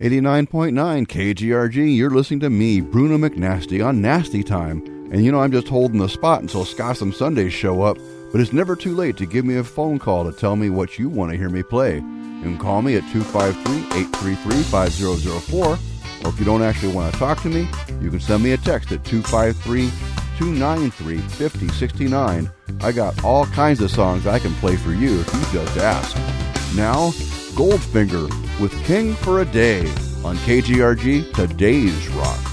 89.9 KGRG, you're listening to me, Bruno McNasty, on Nasty Time. And you know, I'm just holding the spot until Scotsum Sundays show up, but it's never too late to give me a phone call to tell me what you want to hear me play. You can call me at 253-833-5004, or if you don't actually want to talk to me, you can send me a text at 253-293-5069. I got all kinds of songs I can play for you if you just ask. Now, Goldfinger with King for a Day on KGRG, Today's Rock.